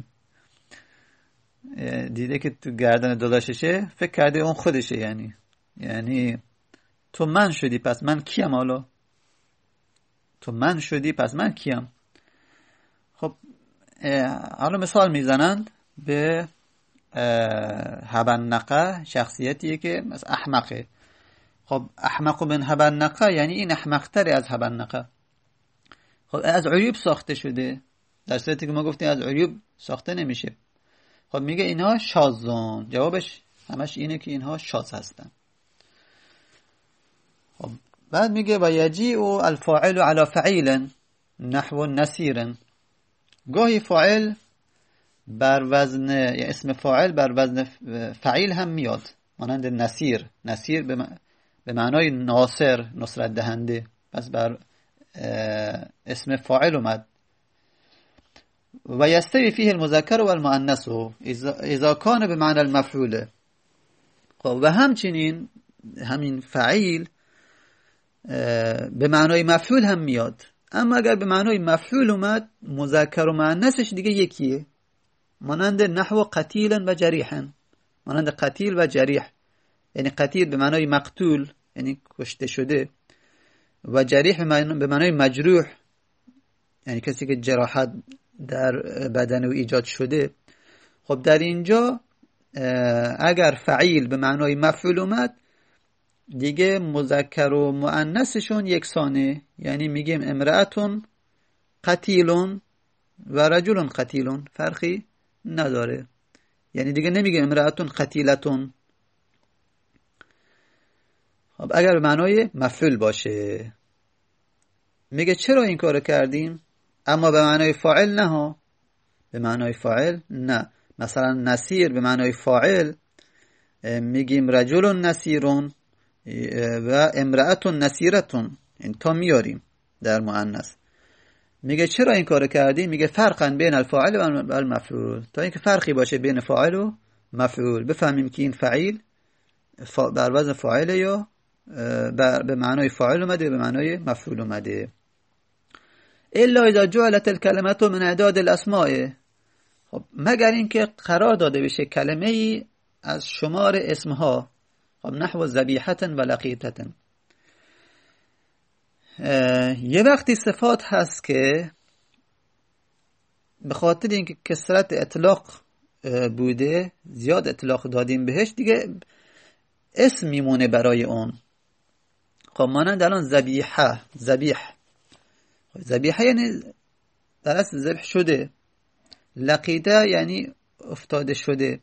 دیده که تو گردن داداششه، فکر کرده اون خودشه. یعنی تو من شدی، پس من کیم؟ حالا تو من شدی، پس من کیم؟ خب حالا مثال میزنند به هبنقه، شخصیتیه که مثلا احمقه. خب احمق من هبنقه یعنی این احمقتره از هبنقه. خب از عیوب ساخته شده، در صورتی که ما گفتیم از عیوب ساخته نمیشه. خب میگه اینها شاذون. جوابش همش اینه که اینها شاذ هستن. خب بعد میگه و یجیء الفاعل علی فعیل نحو نسیر. گاهی فاعل بر وزن، یا اسم فاعل بر وزن فعیل هم میاد، مانند نصیر. نصیر به معنای ناصر، نصرت دهنده. پس بر اسم فاعل اومد. و یستوی فیه المذکر و المؤنث اذا کان به معنی المفعول. خب و همچنین همین فعیل به معنای مفعول هم میاد، اما اگر به معنای مفعول اومد، مذکر و مؤنثش دیگه یکیه. مانند نحو قتیل و جریح، مانند قتیل و جریح، یعنی قتیل به معنای مقتول یعنی کشته شده و جریح به معنای مجروح یعنی کسی که جراحت در بدن او ایجاد شده. خب در اینجا اگر فعیل به معنای مفعول اومد دیگه مذکر و مؤنثشون یکسانه، یعنی میگیم امرأتون قتیلون و رجلون قتیلون، فرقی نداره. یعنی دیگه نمیگیم امرأتون قتیلتون. خب اگر به معنای مفعول باشه میگه چرا این کارو کردیم؟ اما به معنای فاعل نه ها، به معنای فاعل نه. مثلا نصیر به معنای فاعل میگیم رجل نصیرون و امرأتون نصیرتون، این تا میاریم در مؤنث. میگه چرا این کارو کردیم؟ میگه فرقا بین الفاعل و المفعول، تا اینکه فرقی باشه بین فاعل و مفعول بفهمیم که این فعیل بر وزن فاعل یا به معنای فاعل اومده به معنای مفعول اومده. الا اذا جعلت الكلمه من اعداد الاسماء، خب مگر اینکه قرار داده بشه کلمه ای از شمار اسمها. خب نحو ذبیحه و لقیطه، یه وقتی صفات هست که به خاطر اینکه کثرت اطلاق بوده زیاد اطلاق دادیم بهش دیگه اسم میمونه برای اون. خب مانند الان ذبیحه، ذبیحه یعنی در اصل ذبح شده، لقیده یعنی افتاده شده.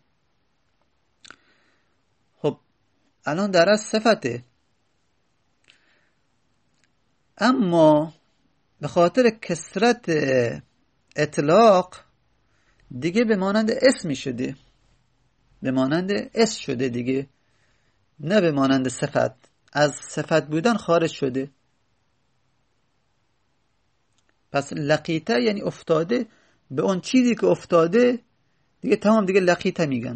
خب الان در اصل صفته، اما به خاطر کثرت اطلاق دیگه به مانند اسمی شده، به مانند اسم شده دیگه، نه به مانند صفت، از صفت بودن خارج شده. پس لقیته یعنی افتاده، به اون چیزی که افتاده دیگه تمام دیگه لقیته میگن،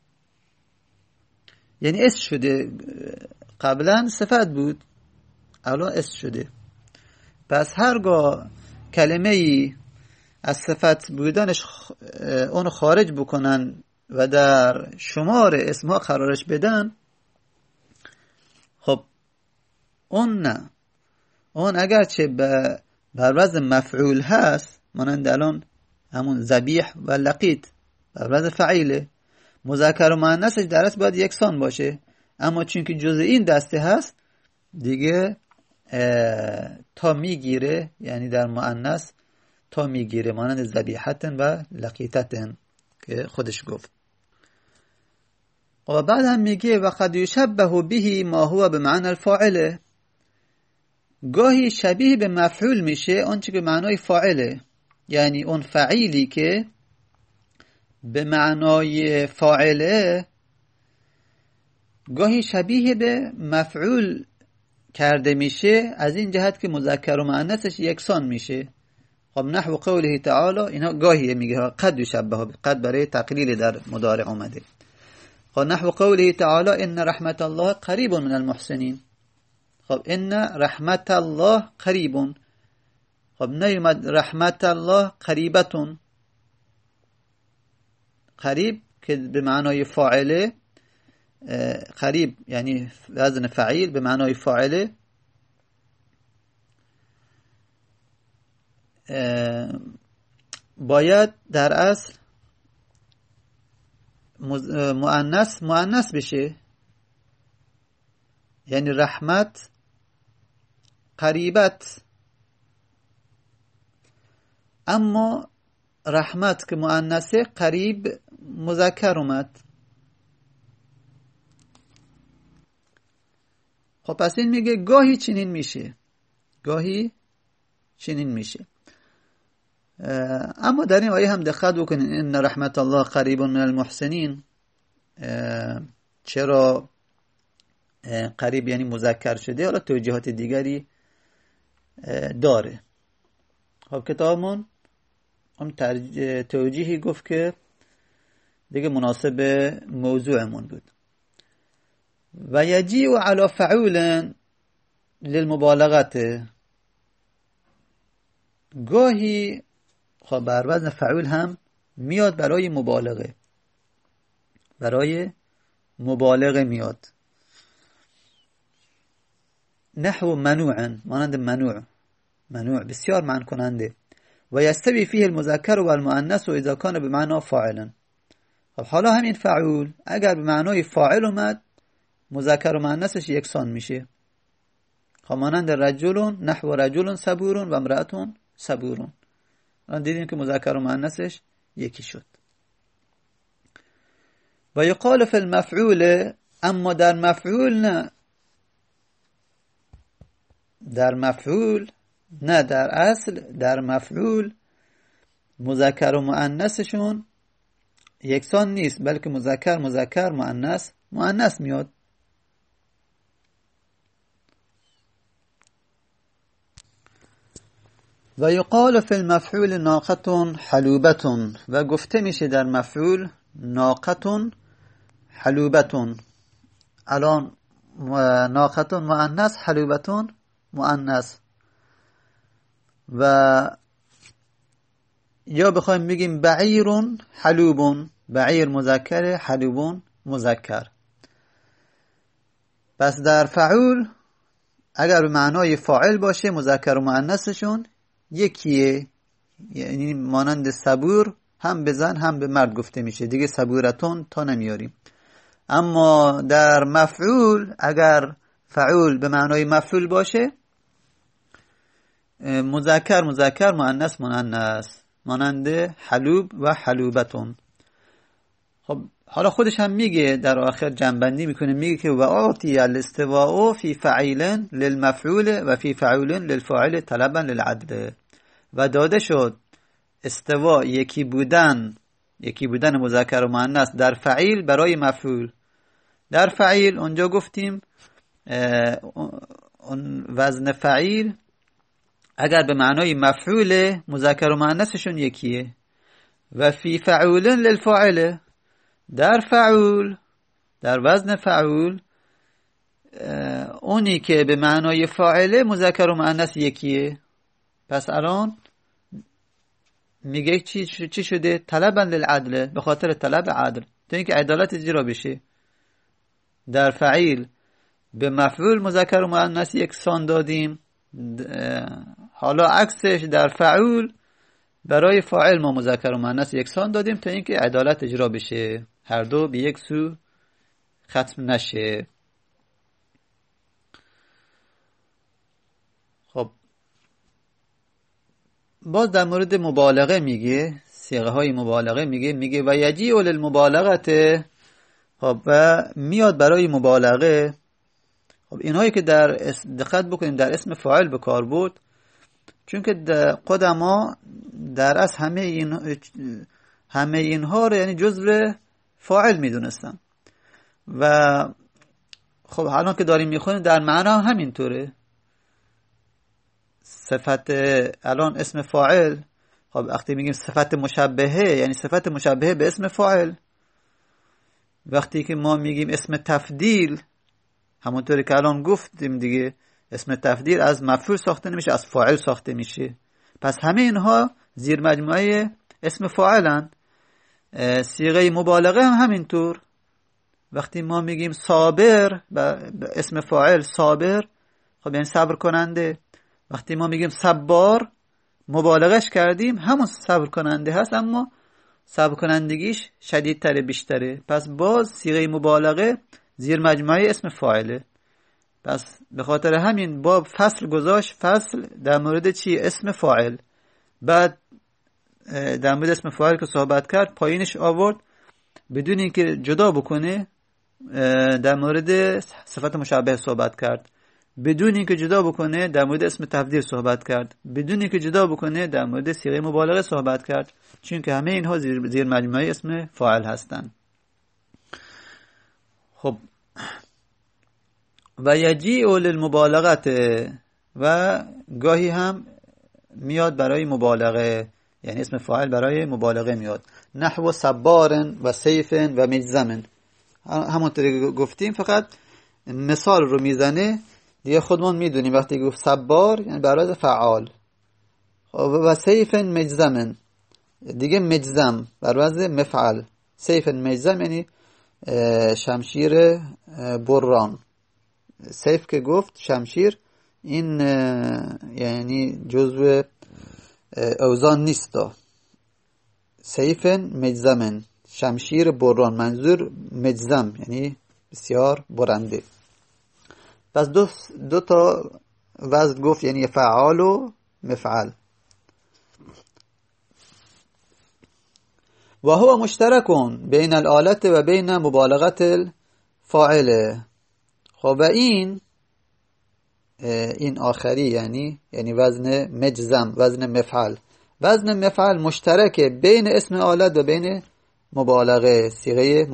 یعنی اسم شده. قبلا صفت بود الان اسم شده. پس هرگاه کلمه ای از صفت بودنش اون خارج بکنن و در شمار اسمها قرارش بدن، خب اون نه، اون اگرچه بر وزن مفعول هست، مانند الان همون ذبیح و لقیط بر وزن فعیله، مذکر و مؤنثش در اصل باید یکسان باشه، اما چون که جزء این دسته هست دیگه تا میگیره، یعنی در مؤنث تا میگیره، مانند ذبیحتن و لقیطتن که خودش گفت. و بعد هم میگه و قد یشبه به ما هو به معنی الفاعله، گاهی شبیه به مفعول میشه آنچه که معنای فاعله، یعنی اون فعیلی که به معنای فاعله گاهی شبیه به مفعول کرده میشه، از این جهت که مذکر و مؤنثش یکسان میشه. خب نحو قوله تعالی، اینا گاهی میگه قد یشبه، قد برای تقلیل در مضارع اومده. خب نحو قوله تعالی ان رحمت الله قریب من المحسنین. خب ان رحمت الله قریب، خب نیومد رحمت الله قریبتون، قریب که به معنای فاعله، قریب یعنی وزن فعیل به معنای فاعله، باید در اصل مؤنث بشه، یعنی رحمت قریبت، اما رحمت که مؤنثه قریب مذکر اومد. خب پس این میگه گاهی چنین میشه، گاهی چنین میشه. اما در این آیه هم دقت بکنین ان رحمت الله قریب من المحسنین، چرا قریب یعنی مذکر شده؟ حالا توجیهات دیگری داره. خب کتابمون هم توجیهی گفت که دیگه مناسب موضوعمون بود. و یجیء علی فعول للمبالغه، گاهی خب بر وزن فعول هم میاد برای مبالغه، برای مبالغه میاد. نحو منوعا، مانند منوع بسیار منع کننده. و یستوی فیه المذکر و المؤنث و اذا کان به معنا فاعلا. خب حالا همین فعول اگر به معنای فاعل اومد، مذکر و مؤنثش یکسان میشه. خب مانند رجل، نحو رجل صبور و امرأة صبور. الان دیدیم که مذکر و مؤنثش یکی شد. و یقال فی المفعول، اما در مفعول نه. در اصل در مفعول مذکر و مؤنثشون یکسان نیست، بلکه مذکر مؤنث میاد. و یقال فی المفعول ناقة حلوبة، و گفته میشه در مفعول ناقة حلوبة. الان ناقة مؤنث، حلوبة مؤنث. و یا بخوایم بگیم بعیر حلوب، بعیر مذکر، حلوب مذکر. پس در فعول اگر به معنای فاعل باشه مذکر و مؤنثشون یکیه، یعنی مانند صبور هم به زن هم به مرد گفته میشه دیگه، صبورتون تا نمیاریم. اما در مفعول اگر فعول به معنای مفعول باشه مذکر مؤنث مانند حلوب و حلوبتون. خب حالا خودش هم میگه در آخر جنبندی میکنه، میگه که و آتی الاستواء فی فعیل للمفعول و فی فعول للفاعل طلبا للعدل. و داده شد استوا، یکی بودن مذکر و مؤنث در فعیل برای مفعول. در فعیل اونجا گفتیم وزن فعیل اگر به معنای مفعول مذکر و مؤنثشون یکیه. و فی فعول للفاعل، در فعول، در وزن فعول اونی که به معنای فاعله مذکر و مؤنث یکیه. پس الان میگه چی شده؟ طلبا للعدل، به خاطر طلب عدل، تا اینکه عدالت اجرا بشه. در فعیل به مفعول مذکر و مؤنث یکسان دادیم، حالا عکسش در فعول برای فاعل ما مذکر و مؤنث یکسان دادیم تا اینکه عدالت اجرا بشه، هر دو به یک سو ختم نشه. خب باز در مورد مبالغه میگه، صیغه های مبالغه میگه و یجیء للمبالغه. خب و میاد برای مبالغه. خب اینهایی که در دقت بکنیم در اسم فاعل به کار بود، چون که قدما در از همه اینها رو یعنی جزء فاعل میدونستن. و خب الان که داریم میخونیم در معنا همینطوره. صفت الان اسم فاعل، خب وقتی میگیم صفت مشبهه یعنی صفت مشبهه به اسم فاعل. وقتی که ما میگیم اسم تفضیل، همونطوری که الان گفتیم دیگه، اسم تفضیل از مفعول ساخته نمیشه، از فاعل ساخته میشه. پس همه اینها زیر مجموعه اسم فاعلن. صیغه مبالغه هم همینطور. وقتی ما میگیم صابر به اسم فاعل صابر، خب یعنی صبر کننده. وقتی ما میگیم صبار مبالغش کردیم، همون صبر کننده هست اما صبر کنندگیش شدیدتره، بیشتره. پس باز صیغه مبالغه زیر مجموعه اسم فاعله. پس به خاطر همین باب فصل گذاشت، فصل در مورد چی؟ اسم فاعل. بعد در مورد اسم فاعل که صحبت کرد پایینش آورد بدون اینکه جدا بکنه در مورد صفت مشابه صحبت کرد، بدون اینکه جدا بکنه در مورد اسم تفضیل صحبت کرد، بدون اینکه جدا بکنه در مورد صیغه مبالغه صحبت کرد، چون که همه اینها زیر مجموعه اسم فاعل هستند. خب و یجیء للمبالغه، و گاهی هم میاد برای مبالغه، یعنی اسم فاعل برای مبالغه میاد. نحو صبار و سیف و مجزم، همونطوری گفتیم، فقط مثال رو میزنه دیگه. خودمون میدونیم وقتی گفت صبار یعنی برای فعال، و سیف مجزم دیگه مجزم بر وزن مفعل. سیف مجزم یعنی شمشیر بران. سیف که گفت شمشیر، این یعنی جزو اوزان نیست. سیف مجزمن، شمشیر بران، منظور مجزم یعنی بسیار برنده. پس دو تا وزن گفت، یعنی فعال و مفعل. و هو مشترک بین الآلت و بین مبالغت الفاعل. خب و این آخری یعنی وزن مجزم، وزن مفعل. وزن مفعل مشترک بین اسم آلت و بین مبالغه، صیغه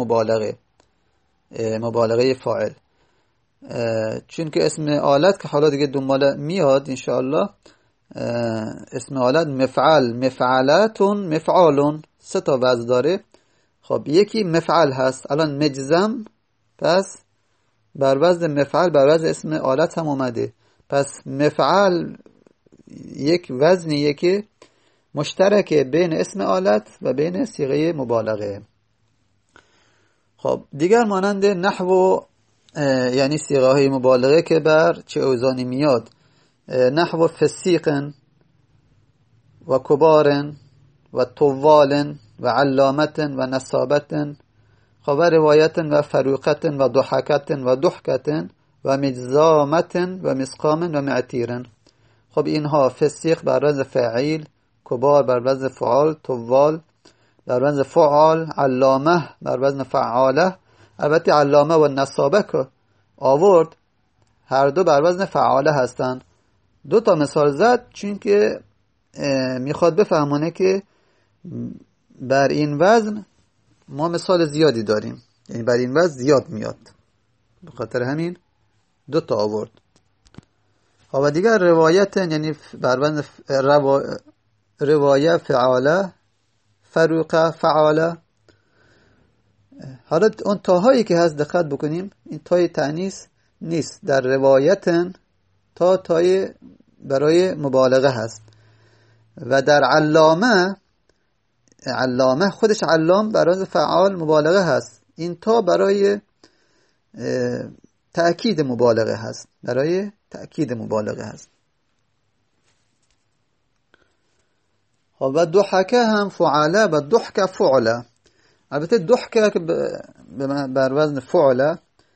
مبالغه فاعل. چون که اسم آلت که حالا دیگه دنبال میاد انشاءالله، اسم آلت مفعل، مفعلاتون، مفعالون، 3 تا وزن داره. خب یکی مفعل هست الان مجزم، پس بر وزن مفعل بر وزن اسم آلت هم اومده. پس مفعل یک وزنیه که مشترک بین اسم آلت و بین صیغه مبالغه. خب دیگر مانند نحو، یعنی صیغه های مبالغه که بر چه اوزانی میاد. نحو فسیقن و کبارن و طوالن و علامتن و نصابتن. خب روایتن و فروقتن و ضحکتن و ضحکتن و مجزامتن و مسقامن و معتیرن. خب اینها فسیق بر وزن فاعل، کبار بر وزن فعال، طوال بر وزن فعال، علامه بر وزن فعاله. البته علامه و نصابه که آورد هر دو بر وزن فعاله هستند. 2 تا مثال زد چون که میخواد بفهمونه که بر این وزن ما مثال زیادی داریم، یعنی بر این وزن زیاد میاد، به خاطر همین 2 تا آورد. و دیگر روایت، یعنی بر وزن روایه فعاله، فروقه فعاله. حالا اون تاهایی که هست دقت بکنیم، این تای تأنیث نیست. در روایتن تای برای مبالغه هست. و در علامه خودش علام برای فعال مبالغه هست. این تا برای تأکید مبالغه هست، برای تأکید مبالغه هست. و ضحکه هم فعاله و ضحکه فعله. البته ضحکه که بر وزن فعله،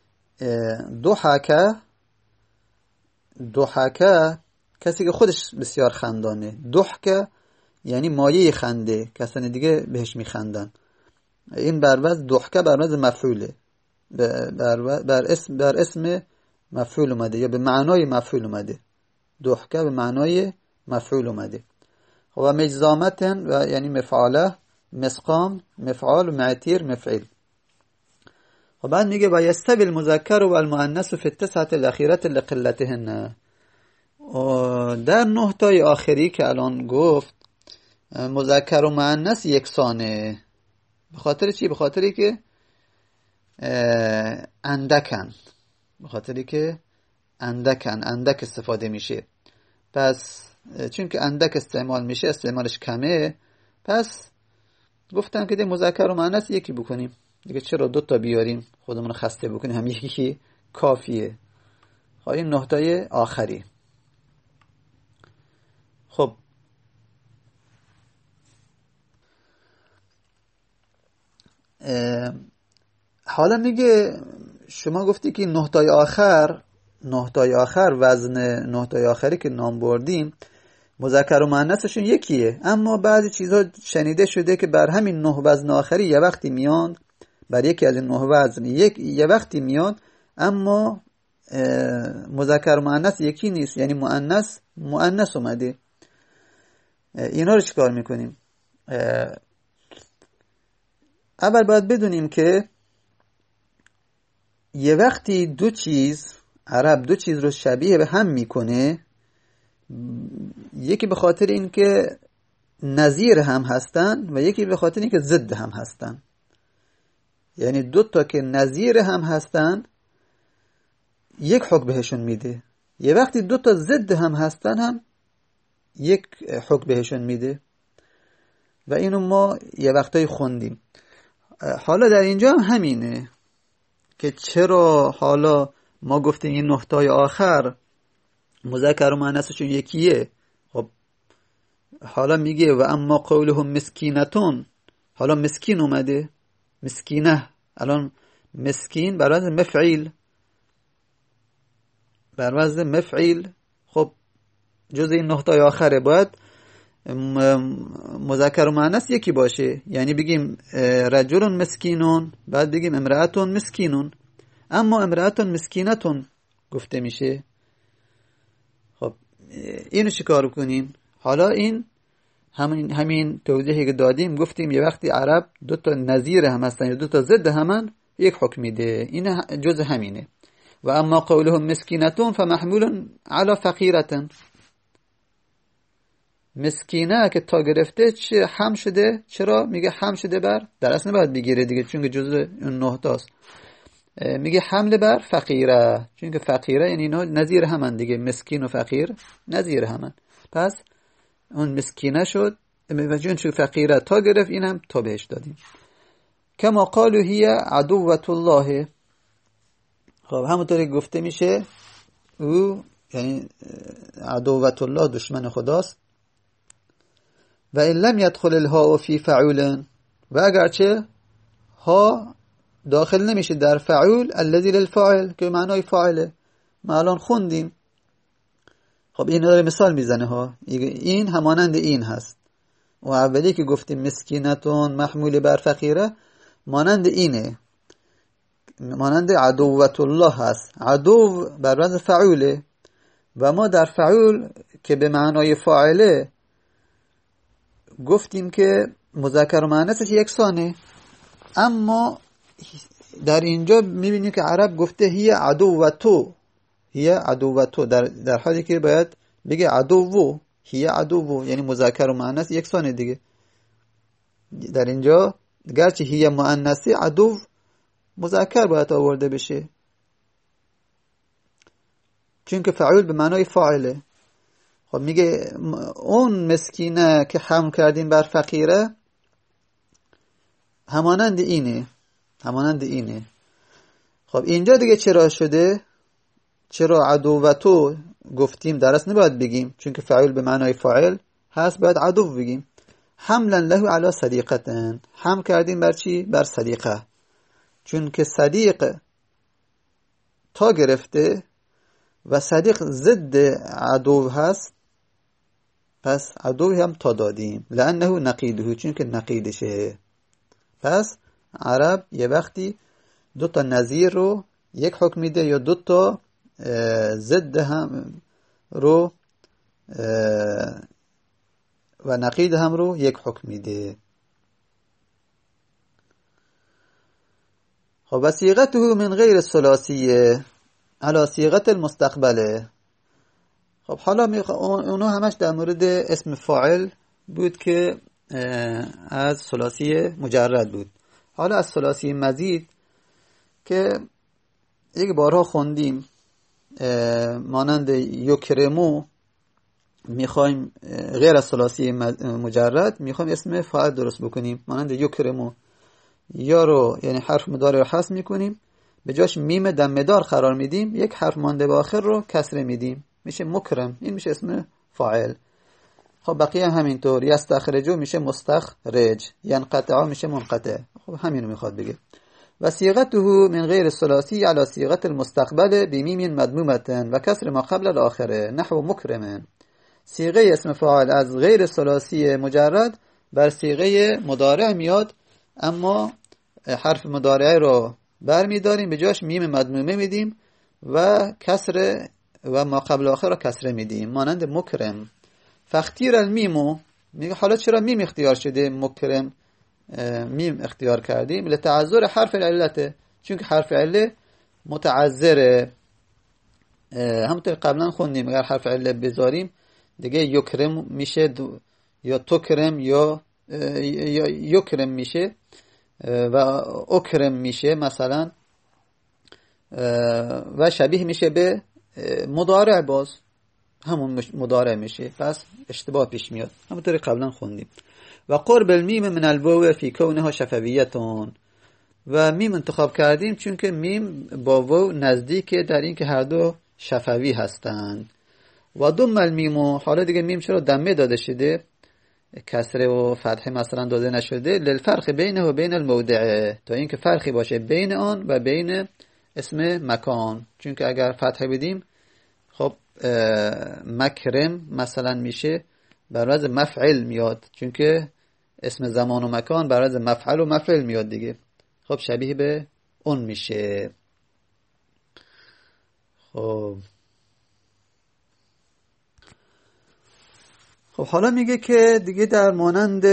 ضحکه کسی که خودش بسیار خندانه. ضحکه یعنی مایه خنده، کسانی دیگه بهش میخندن. این بر وزن ضحکه بر وزن مفعوله، بر اسم مفعول اومده یا به معنای مفعول اومده. ضحکه به معنای مفعول اومده. و مجزامتن و یعنی مفعاله، مسقام مفعال و معتیر مفعل. و بعد میگه و یستوی المذکر و المؤنث فی التسعة الاخیرة لقلتهن. در 9 تای آخری که الان گفت مذکر و مؤنث یکسانه. به خاطر چی؟ به خاطری که اندک استفاده میشه. پس چون که اندک استعمال میشه، استعمالش کمه، پس گفتم که مذکر و مؤنث یکی بکنیم دیگه. چرا 2 تا بیاریم خودمون خسته بکنیم؟ هم یکی کافیه. خب این 9 تای آخری. خب حالا میگه شما گفتی که 9 تای آخر وزن 9 تای آخری که نام بردیم مذکر و مؤنثشون یکیه، اما بعضی چیزها شنیده شده که بر همین 9 وزن آخری یه وقتی میان، بر یکی از این 9 وزن یه وقتی میان، اما مذکر و مؤنث یکی نیست، یعنی مؤنث اومده. اینا رو چیکار میکنیم؟ اول باید بدونیم که یه وقتی عرب 2 چیز رو شبیه به هم میکنه، یکی به خاطر این که نظیر هم هستن و یکی به خاطر این که ضد هم هستن. یعنی 2 تا که نظیر هم هستن یک حکم بهشون میده، یه وقتی 2 تا ضد هم هستن هم یک حکم بهشون میده. و اینو ما یه وقتایی خوندیم. حالا در اینجا هم همینه که چرا حالا ما گفتیم این نقطه آخر مذکر و مؤنثشون یکیه. خب حالا میگه و اما قولهم مسکینتون، حالا مسکین اومده، مسکینه، الان مسکین بر وزن مفعیل، بر وزن مفعیل. خب جز این نقطه آخره باید مذکر و مؤنث یکی باشه، یعنی بگیم رجل مسکینون، بعد بگیم امرأتون مسکینون، اما امرأتون مسکینتون گفته میشه. خب اینو چیکار کنیم؟ حالا این همین توضیحی که دادیم، گفتیم یه وقتی عرب دو تا نظیر هم هستن یا دو تا ضد همن یک حکم میده، این جز همینه. و اما قولهم مسکینتون فمحمول علی فقیرتن، مسکینه که تا گرفته چه هم شده، چرا میگه هم شده بر، در اصل نباید بگیره دیگه چون که جزء اون نه تاست، میگه حمله بر فقیره، چون که فقیره یعنی اینا نظیر همن دیگه، مسکین و فقیر نظیر همن، پس اون مسکینه شد و چون فقیره تا گرفت این هم تا بهش دادیم. کما قالوا هی عدوة الله، خب همونطوری گفته میشه او یعنی عدوة الله دشمن خداست. و ان لم يدخل الهاء فی فعول، و اگرچه ها داخل نمیشه در فعول الذی للفاعل که معنای فاعله، ما الان خوندیم. خب این داره مثال میزنه ها، این همانند این هست و اولی که گفتیم مسکینتون محمول بر فقیره مانند اینه، مانند عدوة الله هست، عدو بر وزن فعوله و ما در فعول که به معنای فاعله گفتیم که مذکر و مؤنثش یکسانه، اما در اینجا میبینیم که عرب گفته هی عدوة، هی عدوة، در حالی که باید بگه عدو، هی عدو، یعنی مذکر و مؤنث یکسانه دیگه. در اینجا گرچه هی مؤنثی عدو مذکر باید آورده بشه چون که فعول به معنای فاعله. خب میگه اون مسکینه که حمل کردیم بر فقیره همانند اینه، همانند اینه. خب اینجا دیگه چرا شده؟ چرا عدوة گفتیم؟ در اصل نباید بگیم چون که فعول به معنای فاعل هست، باید عدو بگیم. حملا له علی صدیقتن، حمل کردیم بر چی؟ بر صدیقه، چون که صدیق تا گرفته و صدیق ضد عدو هست، پس عدو هم تا دادیم، لانه نقیده، چون که نقیدشه. پس عرب یه وقتی دو تا نظیر رو یک حکم میده یا دو تا ضد هم رو و نقید هم رو یک حکم میده. خب و صیغته من غیر الثلاثیه علی صیغه المستقبله. خب حالا اونو همش در مورد اسم فاعل بود که از ثلاثی مجرد بود. حالا از ثلاثی مزید که یک بارها خوندیم مانند یکرمو، میخوایم غیر از ثلاثی مجرد میخوایم اسم فاعل درست بکنیم، مانند یکرمو یا رو یعنی حرف مضارع رو حذف میکنیم، به جاش میم دمدار قرار میدیم، یک حرف مانده به آخر رو کسره میدیم، میشه مکرم، این میشه اسم فاعل. خب بقیه همینطور، یستخرجو میشه مستخرج، ینقطع میشه منقطع. خب همینو میخواد بگه. و صیغته من غیر الثلاثی علی صیغه المستقبل بمیم مضمومه و کسر ما قبل الاخره نحو مکرم. صیغه اسم فاعل از غیر ثلاثی مجرد بر صیغه مضارع میاد، اما حرف مضارع رو برمیداریم، به جاش میم مضمومه میدیم و کسر و ما قبل آخر رو کسره میدیم، مانند مکرم. فاختیر المیمو، میگه حالا چرا میم اختیار شده؟ مکرم میم اختیار کردیم لتعذر حرف العلت، چون که حرف عله متعذره. همونطور قبلا خوندیم اگر حرف عله بذاریم دیگه یکرم میشه یا تکرم یا یکرم میشه و اکرم میشه مثلا، و شبیه میشه به مضارع، باز همون مضارع میشه، پس اشتباه پیش میاد. همونطور قبلا خوندیم. و قرب المیم من الواو فی کونها شفویتون، و میم انتخاب کردیم چون که میم با واو نزدیکه در این که هر دو شفوی هستند. و دم المیمو، حالا دیگه میم چرا دمه داده شده، کسره و فتحه مثلا داده نشده، للفرق بینه و بین الموضع، تا اینکه فرقی باشه بین آن و بین اسم مکان. چون که اگر فتحه بدیم خب مکرم مثلا میشه بر وزن مفعل میاد، چون که اسم زمان و مکان بر وزن مفعل و مفعل میاد دیگه، خب شبیه به اون میشه. خب حالا میگه که دیگه در مانند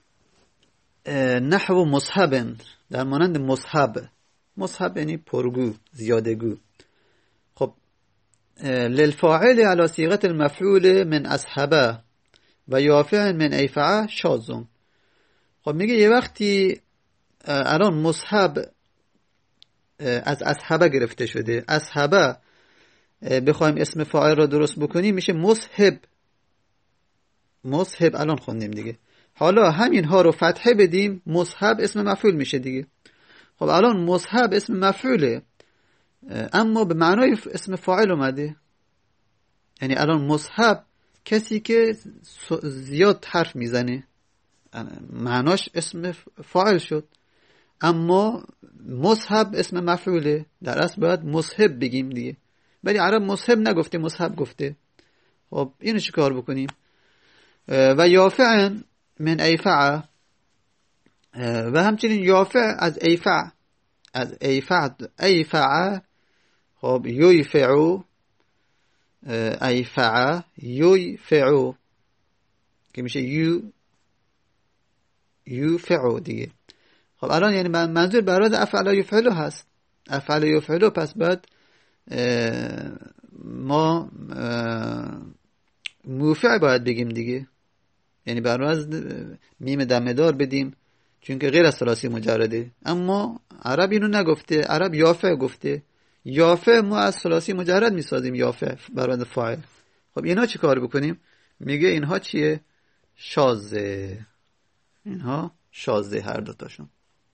نحو مصحب، در مانند مصحب یعنی پرگو، زیادگو. خب للفاعل على صيغه المفعول من اصحبه و یافع من ایفعه شاذون. خب میگه یه وقتی الان مصحب از اصحبه گرفته شده، اصحبه بخوایم اسم فاعل را درست بکنیم میشه مصحب. الان خوندیم دیگه، حالا همین ها رو فتحه بدیم مصحب اسم مفعول میشه دیگه. خب الان مصحب اسم مفعوله اما به معنای اسم فاعل اومده، یعنی الان مصحب کسی که زیاد حرف میزنه معناش اسم فاعل شد، اما مصحب اسم مفعوله، در اصل باید مصحب بگیم دیگه، ولی عرب مصحب نگفته، مصحب گفته. خب اینو چی کار بکنیم؟ و یافع من ایفع، و همچنین یافع از ایفع خب یویفعو، ایفع یویفعو که میشه یوفعو دیگه. خب الان یعنی منظور برای افعل یفعلو هست، افعل یفعلو، پس بعد ما موفع باید بگیم دیگه، یعنی برای میم دمدار بدیم چون که غیر از ثلاثی مجرده، اما عرب اینو نگفته، عرب یافع گفته. یافع ما از ثلاثی مجرد میسازیم یافع برای فاعل. خب اینا چی کار بکنیم؟ میگه اینها چیه؟ شاذه، اینها شاذه هر دوتاشون.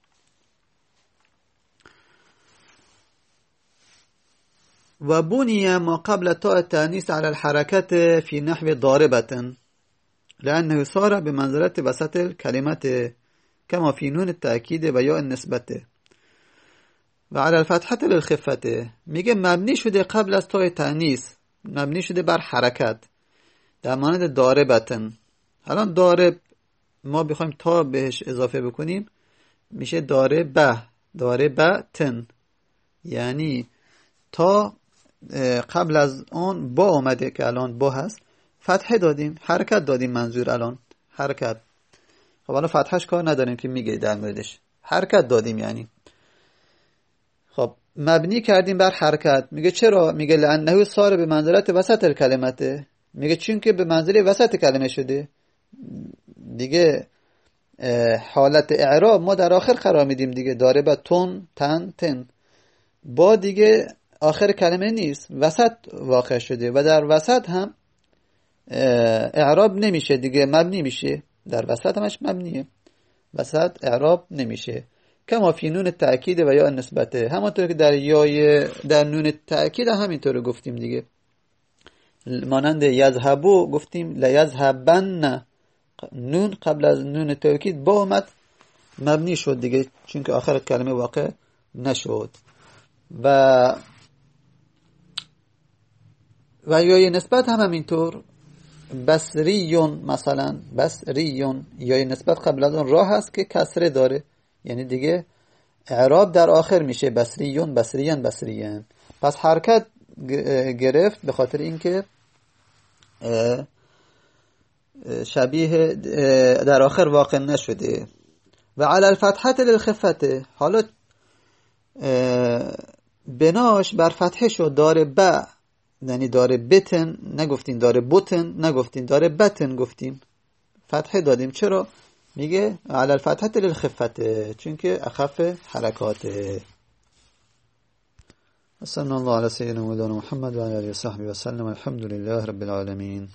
و بني ما قبل تاء التأنيث على الحركة في نحو ضاربة لأنه صار بمنزلة وسط الكلمة كما في نون التأكيد و یا النسبة و على الفتحة للخفة. میگه مبنی شده قبل از تاء تأنیث، مبنی شده بر حرکت در مانند ضاربة. الان ضارب ما بخوایم تا بهش اضافه بکنیم میشه ضاربتن، یعنی تا قبل از اون با اومده که الان با هست، فتحه دادیم، حرکت دادیم، منظور الان حرکت. خب الان فتحش کار نداریم که میگه در موردش، حرکت دادیم یعنی. خب مبنی کردیم بر حرکت. میگه چرا؟ میگه لانه صار به منزلت وسط الکلمته، میگه چون که به منزله وسط کلمه شده دیگه. حالت اعراب ما در آخر قرار میدیم دیگه، ضاربتون تن با دیگه آخر کلمه نیست، وسط واقع شده و در وسط هم اعراب نمیشه دیگه، مبنی میشه، در وسط همش مبنیه، وسط اعراب نمیشه. کما فی نون تأکید و یا نسبته، همانطور که در نون تأکید همینطور گفتیم دیگه، مانند یذهبو گفتیم لیذهبن، نون قبل از نون تأکید با اومد مبنی شد دیگه، چون که آخر کلمه واقع نشد. و یای نسبت هم همینطور، بصریون مثلا، بصریون یای نسبت قبل از اون راه هست که کسره داره، یعنی دیگه اعراب در آخر میشه بصریون بصریان. پس حرکت گرفت به خاطر اینکه شبیه در آخر واقع نشده. و علی الفتحه للخفته، حالا بناش بر فتحه شد، داره با، یعنی داره بتن نگفتیم، داره بوتن نگفتیم، داره بتن گفتیم، فتحه دادیم. چرا؟ میگه علی الفتحه للخفته، چون که اخف حرکاته. صلی الله علی سیدنا مولانا محمد و علی آله و صحبه و سلم. الحمد لله رب العالمین.